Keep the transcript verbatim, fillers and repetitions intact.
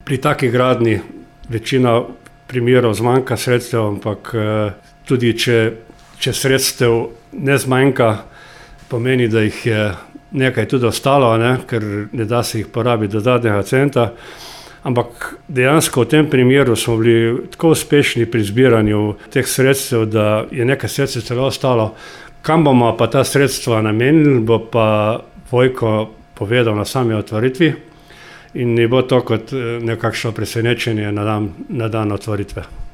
pri taki gradnji večina primerov zmanjka sredstev, ampak tudi če, če sredstev ne zmanjka, pomeni, da jih je nekaj tudi ostalo, ne? Ker ne da se jih porabiti dodatnega centa. Ampak dejansko v tem primeru smo bili tako uspešni pri zbiranju teh sredstev, da je nekaj sredstev celo ostalo. Kam bomo pa ta sredstva namenili, bo pa Vojko povedal na sami otvoritvi in ne bo to kot nekakšno presenečenje na dan, na dan otvoritve.